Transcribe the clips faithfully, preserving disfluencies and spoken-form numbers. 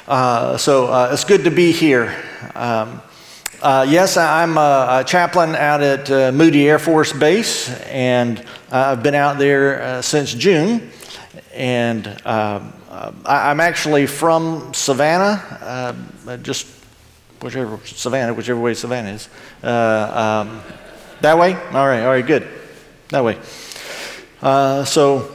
Uh, so uh, it's good to be here. Um, uh, yes, I'm a, a chaplain out at uh, Moody Air Force Base, and uh, I've been out there uh, since June. And uh, I, I'm actually from Savannah, uh, just whichever Savannah, whichever way Savannah is. Uh, um, that way? All right, all right, good. That way. Uh, so.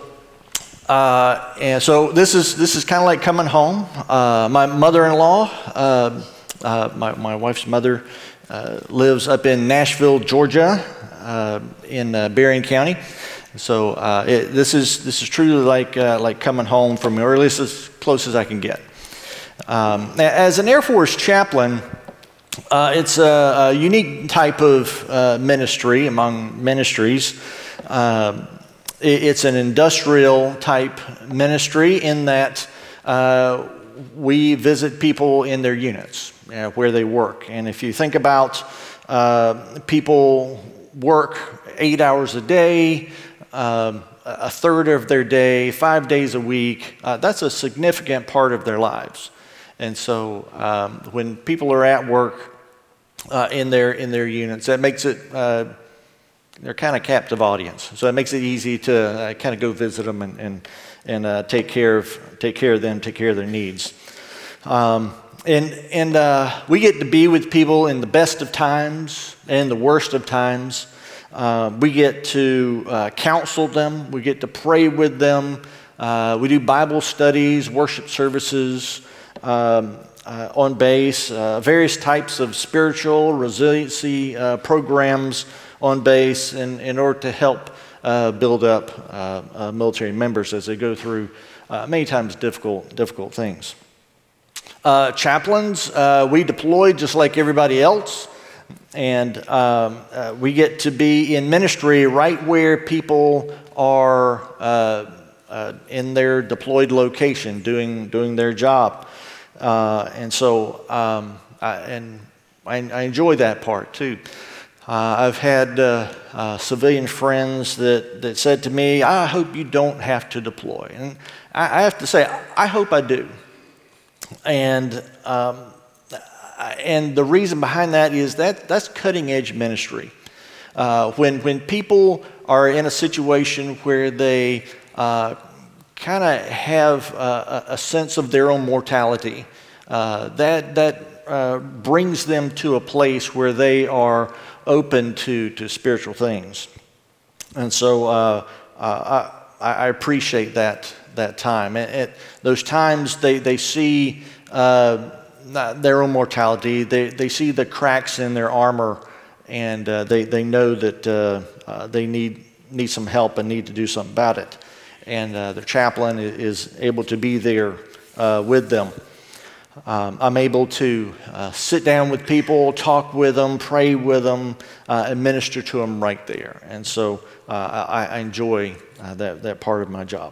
Uh, and so this is this is kind of like coming home. Uh, my mother-in-law, uh, uh, my my wife's mother, uh, lives up in Nashville, Georgia, uh, in uh, Berrien County. So uh, it, this is this is truly like uh, like coming home from me, or at least as close as I can get. Um, as an Air Force chaplain, uh, it's a, a unique type of uh, ministry among ministries. Uh, It's an industrial type ministry in that uh, we visit people in their units, you know, where they work. And if you think about uh, people work eight hours a day, um, a third of their day, five days a week, uh, that's a significant part of their lives. And so um, when people are at work uh, in their in their units, that makes it uh, they're kind of captive audience, so it makes it easy to uh, kind of go visit them and and, and uh, take care of take care of them, take care of their needs. Um, and and uh, we get to be with people in the best of times and the worst of times. Uh, we get to uh, counsel them. We get to pray with them. Uh, we do Bible studies, worship services um, uh, on base, uh, various types of spiritual resiliency uh, programs on base in, in order to help uh, build up uh, uh, military members as they go through uh, many times difficult difficult things. Uh, chaplains, uh, we deploy just like everybody else, and um, uh, we get to be in ministry right where people are uh, uh, in their deployed location doing doing their job. Uh, and so um, I, and I, I enjoy that part too. Uh, I've had uh, uh, civilian friends that, that said to me, I hope you don't have to deploy. And I, I have to say, I hope I do. And um, and the reason behind that is that that's cutting edge ministry. Uh, when, when people are in a situation where they uh, kind of have a, a sense of their own mortality, uh, that, that uh, brings them to a place where they are open to, to spiritual things. And so uh, uh, I, I appreciate that that time. At, at those times they, they see uh, their own mortality, they, they see the cracks in their armor, and uh, they, they know that uh, uh, they need, need some help and need to do something about it. And uh, the chaplain is able to be there uh, with them. Um, I'm able to uh, sit down with people, talk with them, pray with them, uh, and minister to them right there. And so uh, I, I enjoy uh, that, that part of my job.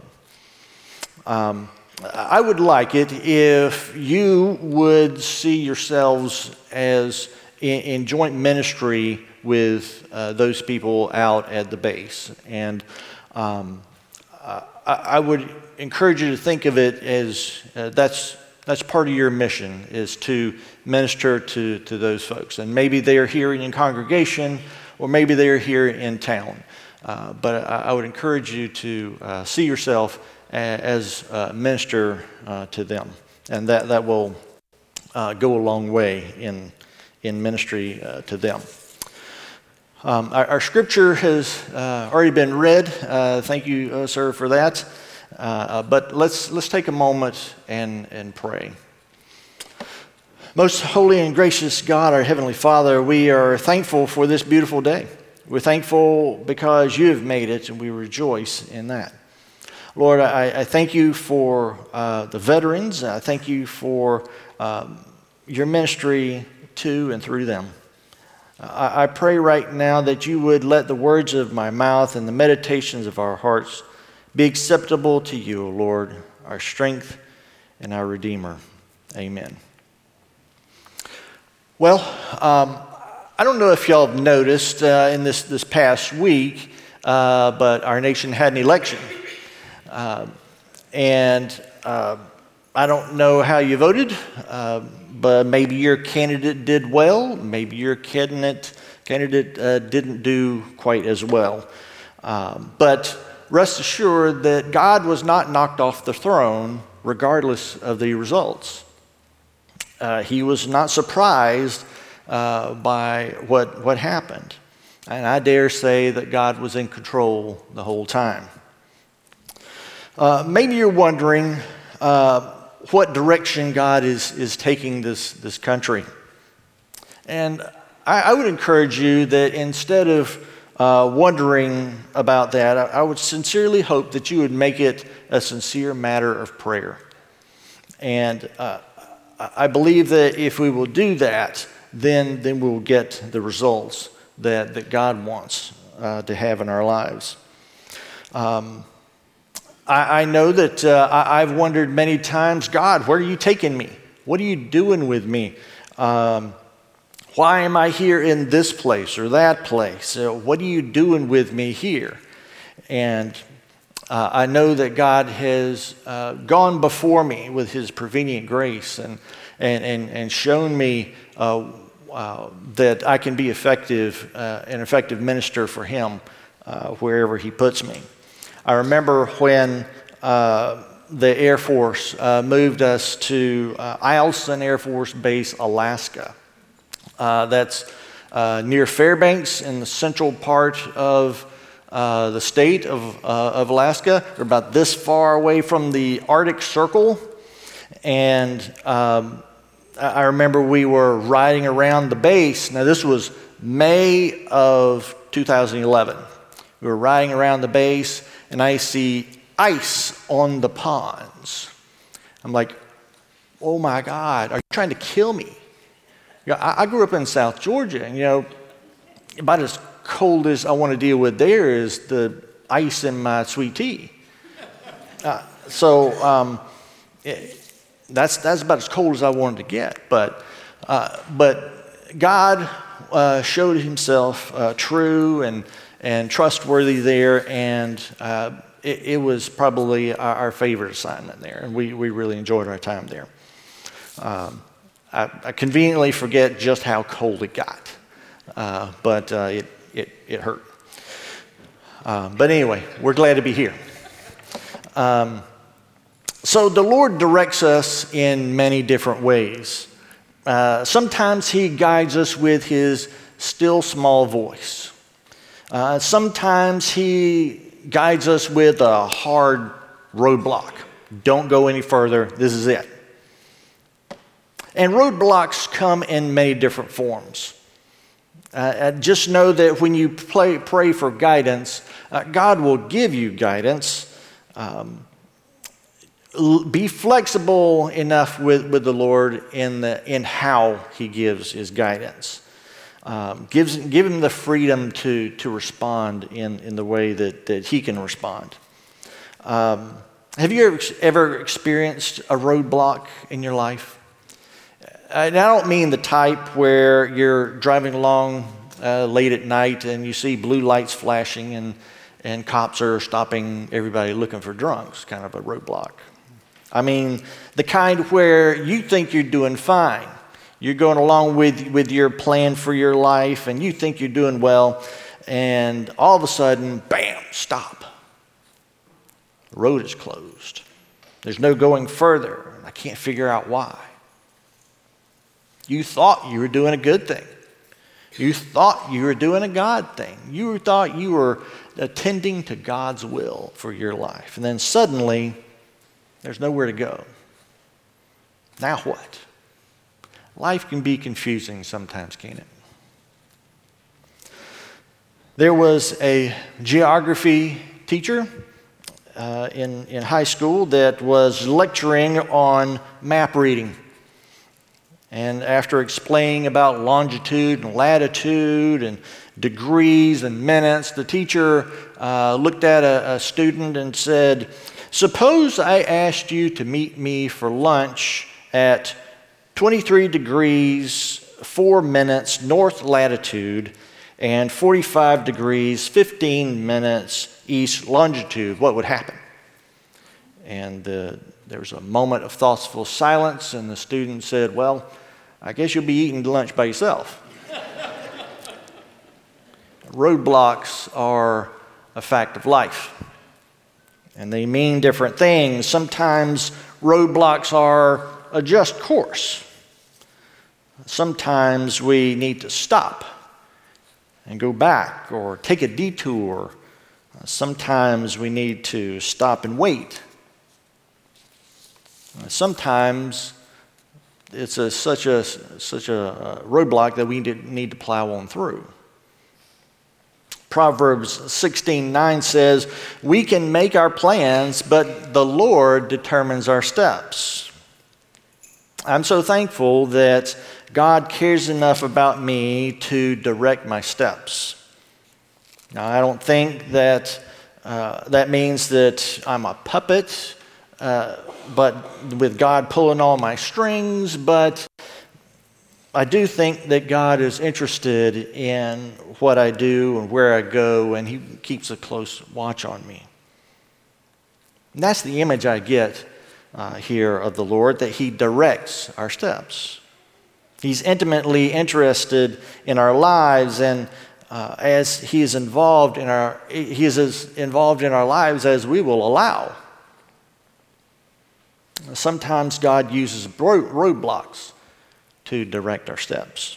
Um, I would like it if you would see yourselves as in, in joint ministry with uh, those people out at the base. And um, I, I would encourage you to think of it as uh, that's That's part of your mission, is to minister to, to those folks. And maybe they are here in congregation, or maybe they are here in town. Uh, but I, I would encourage you to uh, see yourself a, as a minister uh, to them. And that, that will uh, go a long way in, in ministry uh, to them. Um, our, our scripture has uh, already been read. Uh, thank you, uh, sir, for that. Uh, but let's let's take a moment and, and pray. Most holy and gracious God, our Heavenly Father, we are thankful for this beautiful day. We're thankful because you have made it, and we rejoice in that. Lord, I, I thank you for uh, the veterans. I thank you for um, your ministry to and through them. I, I pray right now that you would let the words of my mouth and the meditations of our hearts be acceptable to you, O Lord, our strength and our Redeemer. Amen. Well, um, I don't know if y'all have noticed uh, in this, this past week, uh, but our nation had an election. Uh, and uh, I don't know how you voted, uh, but maybe your candidate did well. Maybe your candidate, candidate uh, didn't do quite as well. Um, but rest assured that God was not knocked off the throne regardless of the results. Uh, he was not surprised uh, by what, what happened. And I dare say that God was in control the whole time. Uh, maybe you're wondering uh, what direction God is, is taking this, this country. And I, I would encourage you that instead of uh, wondering about that, I, I would sincerely hope that you would make it a sincere matter of prayer. And uh, I believe that if we will do that, then, then we'll get the results that, that God wants uh, to have in our lives. Um, I, I know that uh, I, I've wondered many times, God, where are you taking me? What are you doing with me? Um, why am I here in this place or that place? Uh, what are you doing with me here? And uh, I know that God has uh, gone before me with his prevenient grace and, and, and, and shown me uh, Uh, that I can be effective, uh, an effective minister for him uh, wherever he puts me. I remember when uh, the Air Force uh, moved us to uh, Eielson Air Force Base, Alaska. Uh, that's uh, near Fairbanks in the central part of uh, the state of, uh, of Alaska. We're about this far away from the Arctic Circle, and um, I remember we were riding around the base. Now, this was May of two thousand eleven. We were riding around the base, and I see ice on the ponds. I'm like, oh my God, are you trying to kill me? You know, I, I grew up in South Georgia, and you know, about as cold as I want to deal with there is the ice in my sweet tea. Uh, so, um, it, That's that's about as cold as I wanted to get, but uh, but God uh, showed Himself uh, true and and trustworthy there, and uh, it, it was probably our, our favorite assignment there, and we we really enjoyed our time there. Um, I, I conveniently forget just how cold it got, uh, but uh, it it it hurt. Uh, but anyway, we're glad to be here. Um, So the Lord directs us in many different ways. Uh, sometimes He guides us with His still small voice. Uh, sometimes He guides us with a hard roadblock. Don't go any further. This is it. And roadblocks come in many different forms. Uh, just know that when you play, pray for guidance, uh, God will give you guidance. Um, Be flexible enough with, with the Lord in the in how He gives His guidance. Um, gives give Him the freedom to to respond in, in the way that, that He can respond. Um, have you ever, ever experienced a roadblock in your life? And I don't mean the type where you're driving along uh, late at night and you see blue lights flashing and, and cops are stopping everybody looking for drunks, kind of a roadblock. I mean, the kind where you think you're doing fine. You're going along with, with your plan for your life, and you think you're doing well, and all of a sudden, bam, stop. The road is closed. There's no going further, and I can't figure out why. You thought you were doing a good thing. You thought you were doing a God thing. You thought you were attending to God's will for your life. And then suddenly, there's nowhere to go. Now what? Life can be confusing sometimes, can't it? There was a geography teacher uh, in, in high school that was lecturing on map reading. And after explaining about longitude and latitude and degrees and minutes, the teacher uh, looked at a, a student and said, "Suppose I asked you to meet me for lunch at twenty-three degrees, four minutes north latitude and forty-five degrees, fifteen minutes east longitude. What would happen?" And the there was a moment of thoughtful silence, and the student said, "Well, I guess you'll be eating lunch by yourself." Roadblocks are a fact of life, and they mean different things. Sometimes roadblocks are a just course. Sometimes we need to stop and go back or take a detour. Sometimes we need to stop and wait. Sometimes it's a, such a such a roadblock that we need to plow on through. Proverbs sixteen nine says, "We can make our plans, but the Lord determines our steps." I'm so thankful that God cares enough about me to direct my steps. Now, I don't think that uh, that means that I'm a puppet, uh, but with God pulling all my strings, but I do think that God is interested in what I do and where I go, and He keeps a close watch on me. And that's the image I get uh, here of the Lord, that He directs our steps. He's intimately interested in our lives, and uh, as He is involved in our, He is as involved in our lives as we will allow. Sometimes God uses roadblocks to direct our steps.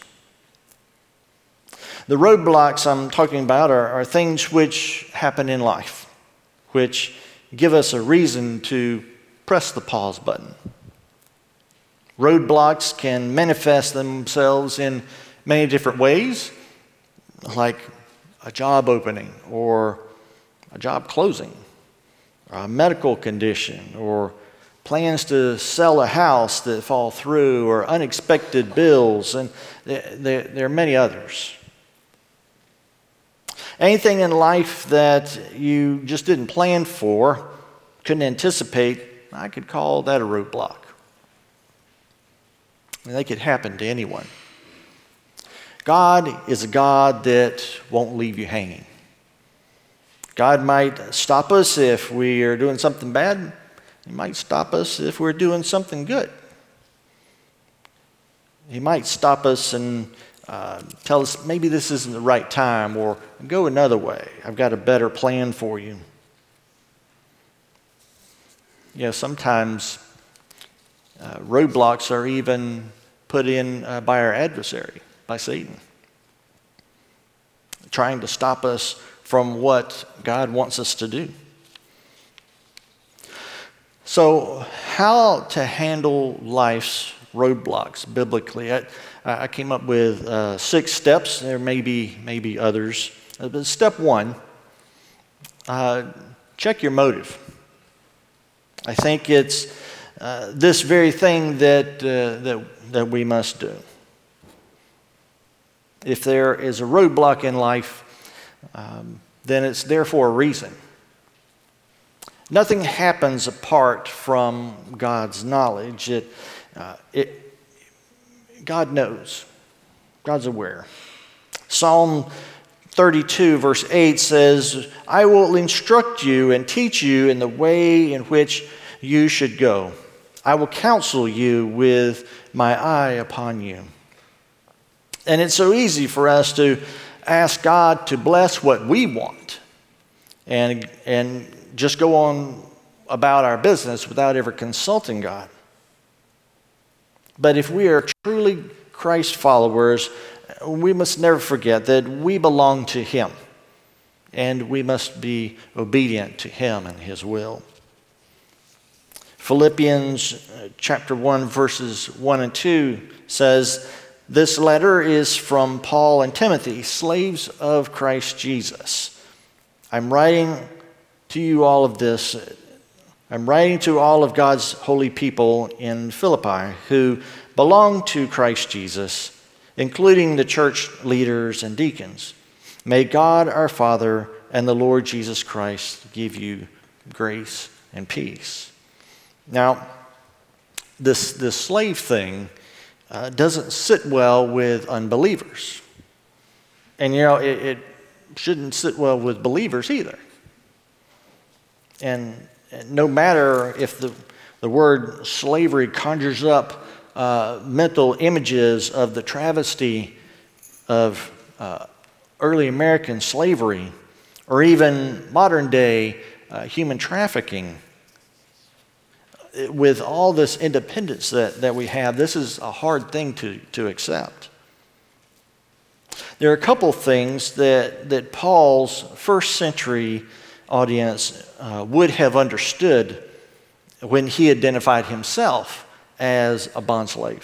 The roadblocks I'm talking about are, are things which happen in life, which give us a reason to press the pause button. Roadblocks can manifest themselves in many different ways, like a job opening or a job closing, or a medical condition, or plans to sell a house that fall through, or unexpected bills, and there, there are many others. Anything in life that you just didn't plan for, couldn't anticipate, I could call that a roadblock. And they could happen to anyone. God is a God that won't leave you hanging. God might stop us if we are doing something bad. He might stop us if we're doing something good. He might stop us and uh, tell us maybe this isn't the right time, or go another way. I've got a better plan for you. You know, sometimes uh, roadblocks are even put in uh, by our adversary, by Satan, trying to stop us from what God wants us to do. So, how to handle life's roadblocks biblically? I, I came up with uh, six steps. There may be, maybe others. Uh, but step one, uh, check your motive. I think it's uh, this very thing that, uh, that, that we must do. If there is a roadblock in life, um, then it's there for a reason. Nothing happens apart from God's knowledge. It, uh, it, God knows. God's aware. Psalm thirty-two, verse eight says, "I will instruct you and teach you in the way in which you should go. I will counsel you with my eye upon you." And it's so easy for us to ask God to bless what we want and, and just go on about our business without ever consulting God. But if we are truly Christ followers, we must never forget that we belong to Him, and we must be obedient to Him and His will. Philippians chapter one, verses one and two says, "This letter is from Paul and Timothy, slaves of Christ Jesus. I'm writing to you all of this. I'm writing to all of God's holy people in Philippi who belong to Christ Jesus, including the church leaders and deacons. May God our Father and the Lord Jesus Christ give you grace and peace." Now, this, this slave thing uh, doesn't sit well with unbelievers. And, you know, it, it shouldn't sit well with believers either. And, and no matter if the, The word slavery conjures up uh, mental images of the travesty of uh, early American slavery, or even modern day uh, human trafficking. With all this independence that, that we have, this is a hard thing to, to accept. There are a couple things that, that Paul's first century audience uh, would have understood when he identified himself as a bondslave.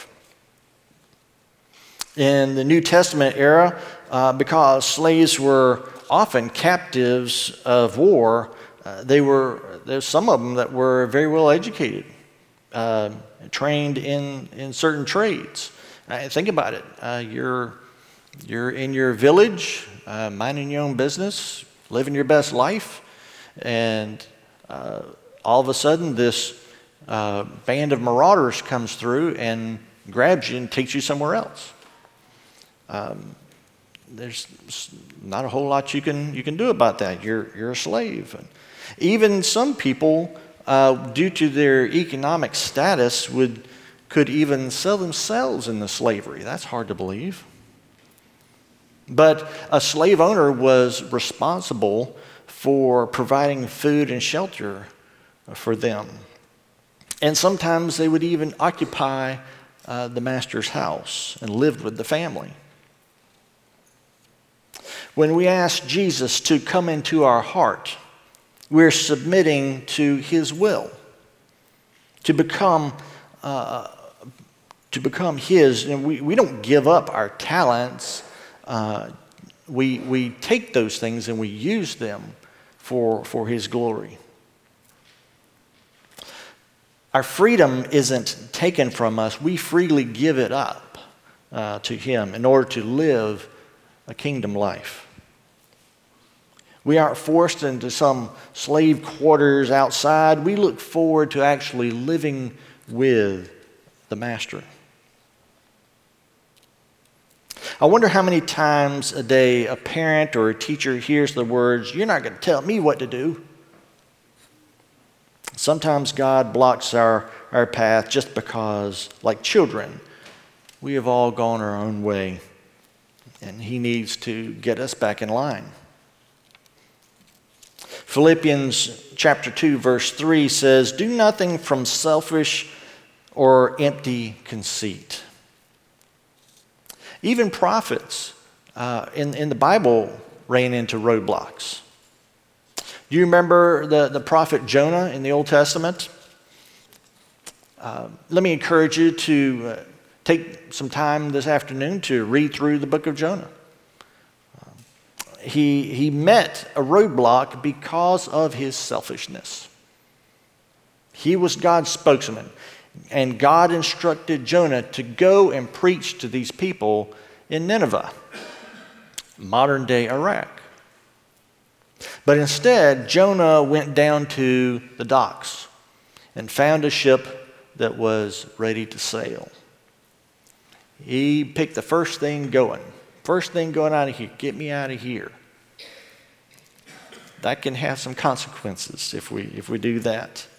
In the New Testament era, uh, because slaves were often captives of war, uh, they were there's some of them that were very well educated, uh, trained in, in certain trades. Uh, think about it. Uh, you're you're in your village, uh, minding your own business, living your best life, and uh, all of a sudden this uh, band of marauders comes through and grabs you and takes you somewhere else. Um, there's not a whole lot you can you can do about that. You're you're a slave. And even some people, uh, due to their economic status, would could even sell themselves into slavery. That's hard to believe. But a slave owner was responsible for providing food and shelter for them, and sometimes they would even occupy uh, the master's house and lived with the family. When we ask Jesus to come into our heart, we're submitting to his will, to become uh, to become his. And we, we don't give up our talents. Uh, we, we take those things and we use them for, for his glory. Our freedom isn't taken from us. We freely give it up uh, to him in order to live a kingdom life. We aren't forced into some slave quarters outside. We look forward to actually living with the master. I wonder how many times a day a parent or a teacher hears the words, "You're not going to tell me what to do." Sometimes God blocks our, our path just because, like children, we have all gone our own way, and he needs to get us back in line. Philippians chapter two, verse three says, "Do nothing from selfish or empty conceit." Even prophets uh, in, in the Bible ran into roadblocks. Do you remember the, the prophet Jonah in the Old Testament? Uh, let me encourage you to uh, take some time this afternoon to read through the book of Jonah. Uh, he, he met a roadblock because of his selfishness. He was God's spokesman. And God instructed Jonah to go and preach to these people in Nineveh, modern day Iraq. But instead, Jonah went down to the docks and found a ship that was ready to sail. He picked the first thing going. First thing going out of here, get me out of here. That can have some consequences if we if we do that.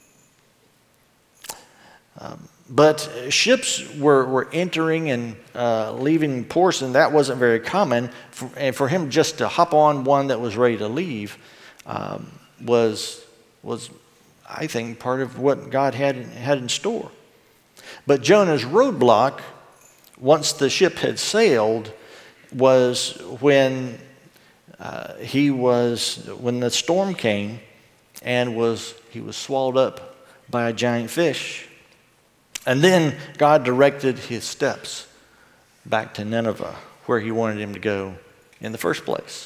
Um, but ships were, were entering and uh, leaving ports, and that wasn't very common. For, and for him just to hop on one that was ready to leave um, was, was, I think, part of what God had, had in store. But Jonah's roadblock, once the ship had sailed, was when uh, he was when the storm came, and was he was swallowed up by a giant fish. And then God directed his steps back to Nineveh, where he wanted him to go in the first place.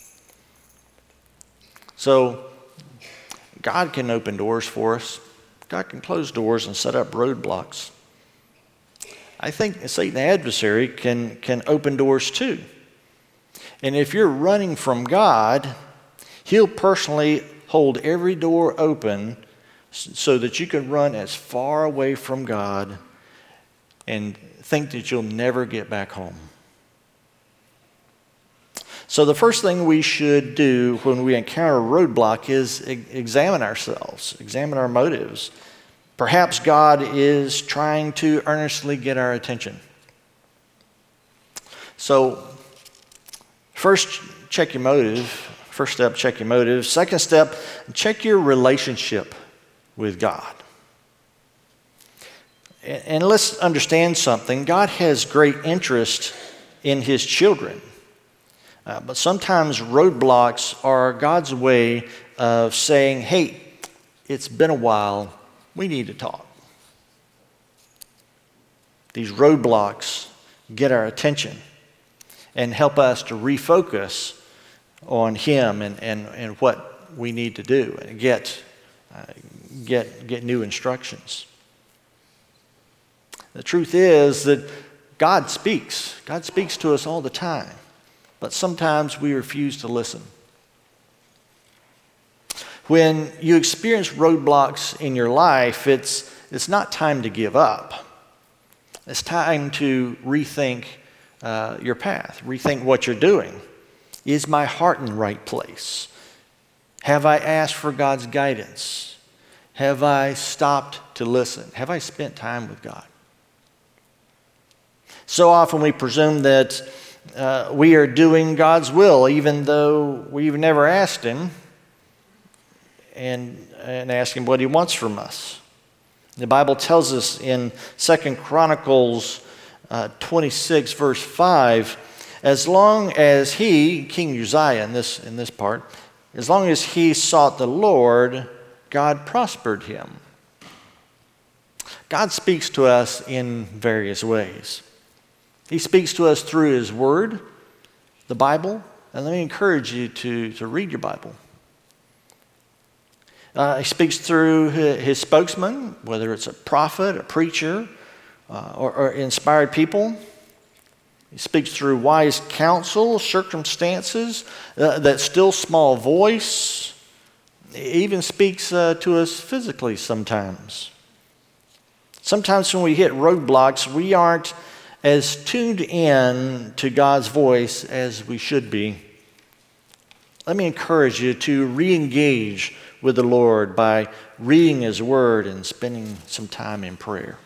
So God can open doors for us. God can close doors and set up roadblocks. I think Satan, the adversary, can, can open doors too. And if you're running from God, he'll personally hold every door open so that you can run as far away from God and think that you'll never get back home. So the first thing we should do when we encounter a roadblock is examine ourselves, examine our motives. Perhaps God is trying to earnestly get our attention. So, first, check your motive. First step, check your motive. Second step, check your relationship with God. And let's understand something. God has great interest in his children. Uh, but sometimes roadblocks are God's way of saying, hey, it's been a while. We need to talk. These roadblocks get our attention and help us to refocus on him and, and, and what we need to do and get, uh, get, get new instructions. The truth is that God speaks. God speaks to us all the time, but sometimes we refuse to listen. When you experience roadblocks in your life, it's, it's not time to give up. It's time to rethink uh, your path, rethink what you're doing. Is my heart in the right place? Have I asked for God's guidance? Have I stopped to listen? Have I spent time with God? So often we presume that uh, we are doing God's will, even though we've never asked him and, and asked him what he wants from us. The Bible tells us in Second Chronicles uh, twenty-six, verse five, as long as he, King Uzziah in this, in this part, as long as he sought the Lord, God prospered him. God speaks to us in various ways. He speaks to us through his word, the Bible, and let me encourage you to, to read your Bible. Uh, he speaks through his, his spokesman, whether it's a prophet, a preacher, uh, or, or inspired people. He speaks through wise counsel, circumstances, uh, that still small voice. He even speaks uh, to us physically sometimes. Sometimes when we hit roadblocks, we aren't as tuned in to God's voice as we should be. Let me encourage you to re-engage with the Lord by reading his word and spending some time in prayer.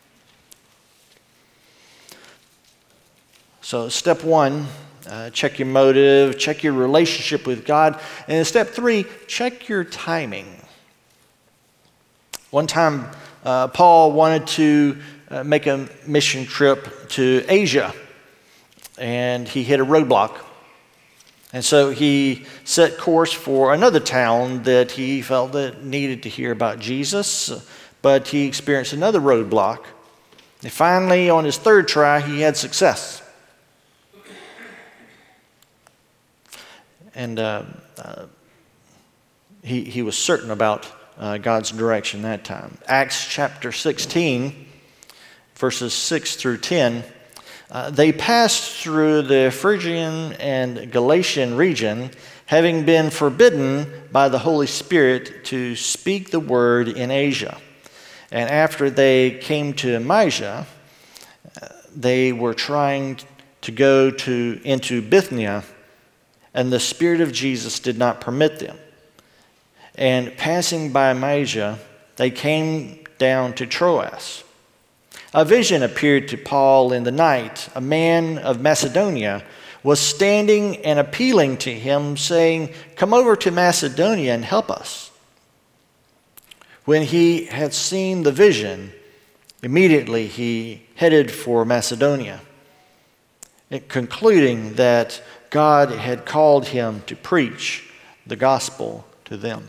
So step one, uh, check your motive, check your relationship with God. And in step three, check your timing. One time, uh, Paul wanted to uh, make a mission trip to Asia, and he hit a roadblock. And so he set course for another town that he felt that needed to hear about Jesus, but he experienced another roadblock. And finally, on his third try, he had success. And uh, uh, he, he was certain about uh, God's direction that time. Acts chapter sixteen, verses six through ten. Uh, they passed through the Phrygian and Galatian region, having been forbidden by the Holy Spirit to speak the word in Asia. And after they came to Mysia, uh, they were trying to go to into Bithynia, and the Spirit of Jesus did not permit them. And passing by Mysia, they came down to Troas. A vision appeared to Paul in the night. A man of Macedonia was standing and appealing to him, saying, "Come over to Macedonia and help us." When he had seen the vision, immediately he headed for Macedonia, concluding that God had called him to preach the gospel to them.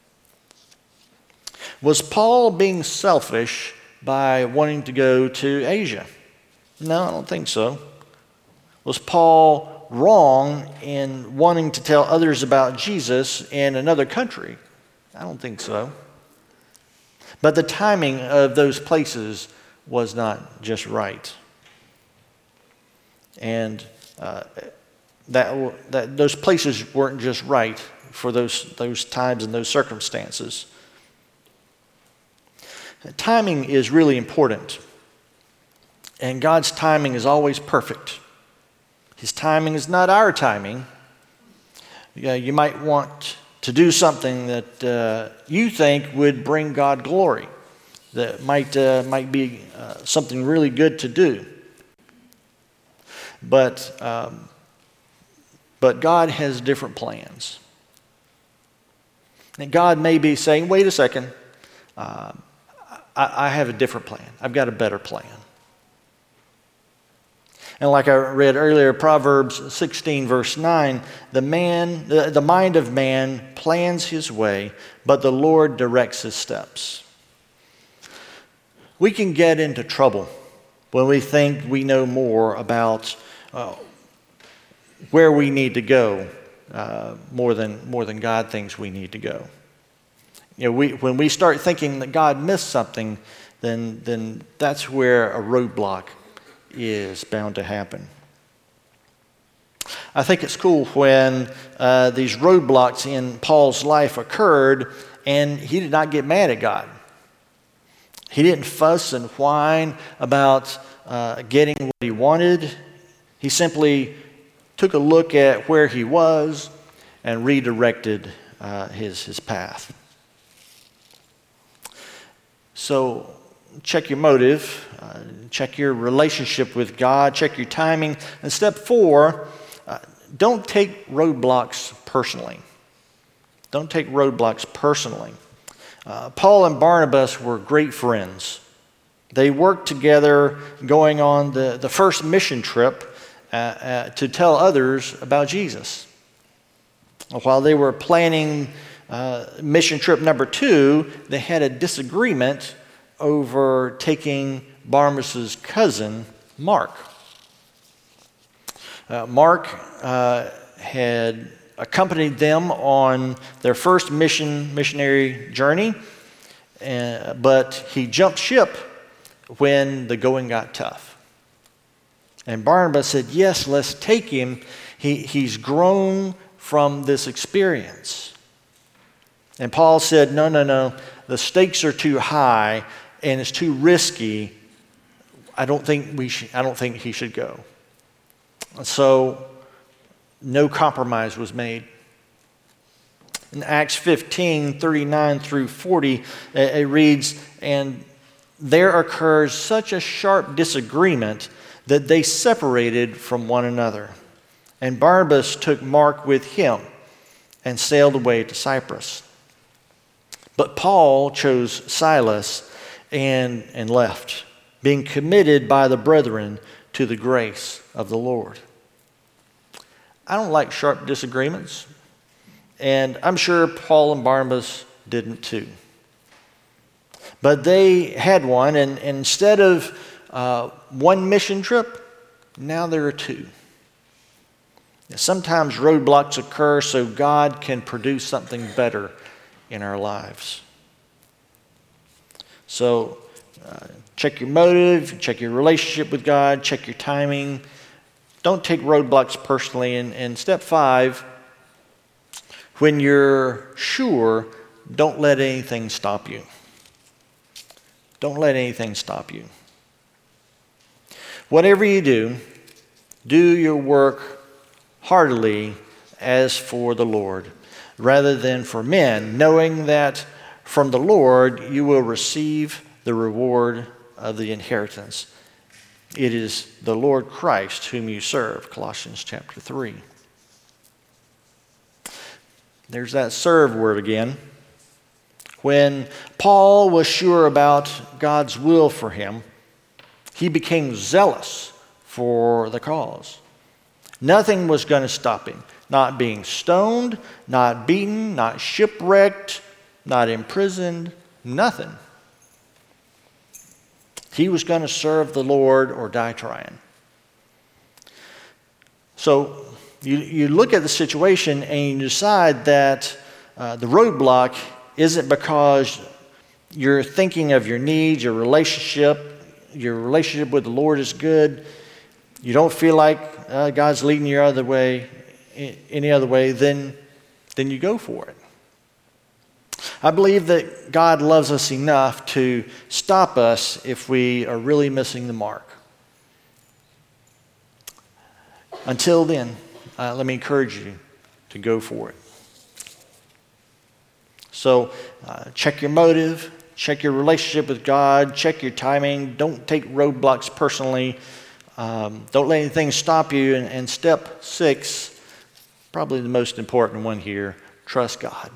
Was Paul being selfish by wanting to go to Asia? No, I don't think so. Was Paul wrong in wanting to tell others about Jesus in another country? I don't think so. But the timing of those places was not just right. And uh, that, that those places weren't just right for those, those times and those circumstances. Timing is really important. And God's timing is always perfect. His timing is not our timing. You, you might want to do something that uh, you think would bring God glory. that might, uh, might be uh, something really good to do. But, um, but God has different plans. And God may be saying, wait a second, uh, I, I have a different plan. I've got a better plan. And like I read earlier, Proverbs sixteen, verse nine, the man, the, the mind of man plans his way, but the Lord directs his steps. We can get into trouble when we think we know more about uh, where we need to go uh, more than more than God thinks we need to go. You know, we when we start thinking that God missed something, then then that's where a roadblock is bound to happen. I think it's cool when uh, these roadblocks in Paul's life occurred, and he did not get mad at God. He didn't fuss and whine about uh, getting what he wanted. He simply took a look at where he was and redirected uh, his, his path. So check your motive, uh, check your relationship with God, check your timing. And step four, uh, don't take roadblocks personally. Don't take roadblocks personally. Uh, Paul and Barnabas were great friends. They worked together going on the, the first mission trip uh, uh, to tell others about Jesus. While they were planning uh, mission trip number two, they had a disagreement over taking Barnabas' cousin, Mark. Uh, Mark uh, had accompanied them on their first mission missionary journey, uh, but he jumped ship when the going got tough. And Barnabas said, yes, let's take him. He, he's grown from this experience. And Paul said, no, no, no, the stakes are too high and it's too risky. I don't think we should, I don't think he should go. So no compromise was made. In Acts fifteen, thirty-nine through forty, it reads, and there occurs such a sharp disagreement that they separated from one another. And Barnabas took Mark with him and sailed away to Cyprus. But Paul chose Silas and, and left, being committed by the brethren to the grace of the Lord. I don't like sharp disagreements, and I'm sure Paul and Barnabas didn't too. But they had one, and, and instead of uh, one mission trip, now there are two. Sometimes roadblocks occur so God can produce something better in our lives. So uh, check your motive, check your relationship with God, check your timing. Don't take roadblocks personally. And, and step five, when you're sure, don't let anything stop you. Don't let anything stop you. Whatever you do, do your work heartily as for the Lord, rather than for men, knowing that from the Lord you will receive the reward of the inheritance. It is the Lord Christ whom you serve, Colossians chapter three. There's that serve word again. When Paul was sure about God's will for him, he became zealous for the cause. Nothing was going to stop him. Not being stoned, not beaten, not shipwrecked, not imprisoned, nothing. He was going to serve the Lord or die trying. So you, you look at the situation and you decide that uh, the roadblock isn't because you're thinking of your needs, your relationship, your relationship with the Lord is good. You don't feel like uh, God's leading you other way, any other way, then, then you go for it. I believe that God loves us enough to stop us if we are really missing the mark. Until then, uh, let me encourage you to go for it. So uh, check your motive, check your relationship with God, check your timing, don't take roadblocks personally, um, don't let anything stop you. And, and step six, probably the most important one here, trust God.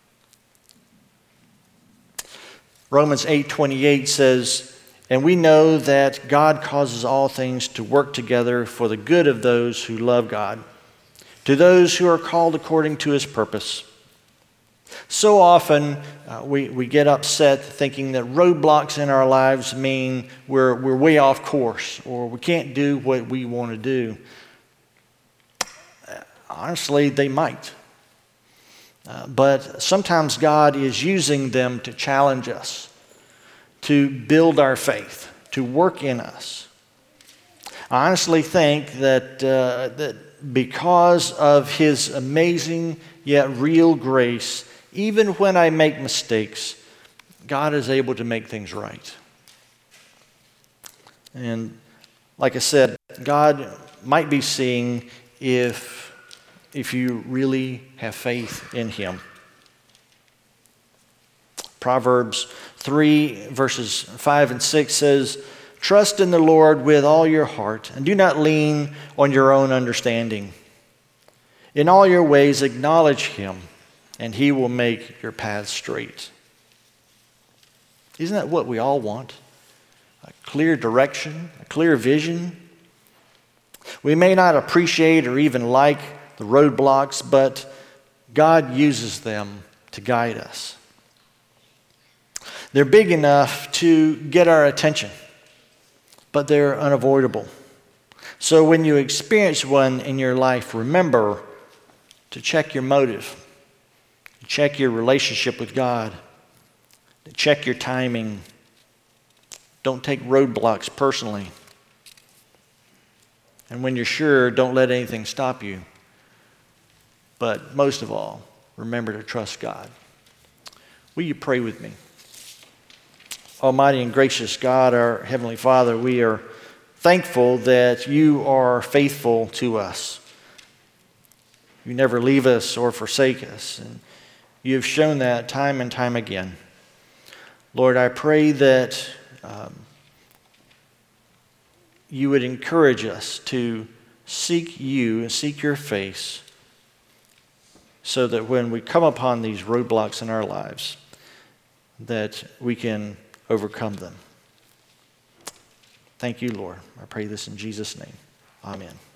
Romans eight twenty-eight says, and we know that God causes all things to work together for the good of those who love God, to those who are called according to his purpose. So often uh, we, we get upset thinking that roadblocks in our lives mean we're, we're way off course or we can't do what we want to do. Honestly, they might. Uh, but sometimes God is using them to challenge us, to build our faith, to work in us. I honestly think that, uh, that because of his amazing yet real grace, even when I make mistakes, God is able to make things right. And like I said, God might be seeing if if you really have faith in him. Proverbs three, verses five and six says, trust in the Lord with all your heart, and do not lean on your own understanding. In all your ways acknowledge him, and he will make your paths straight. Isn't that what we all want? A clear direction, a clear vision. We may not appreciate or even like the roadblocks, but God uses them to guide us. They're big enough to get our attention, but they're unavoidable. So when you experience one in your life, remember to check your motive, check your relationship with God, check your timing. Don't take roadblocks personally. And when you're sure, don't let anything stop you. But most of all, remember to trust God. Will you pray with me? Almighty and gracious God, our Heavenly Father, we are thankful that you are faithful to us. You never leave us or forsake us, and you have shown that time and time again. Lord, I pray that um, you would encourage us to seek you and seek your face, so that when we come upon these roadblocks in our lives, that we can overcome them. Thank you, Lord. I pray this in Jesus' name. Amen.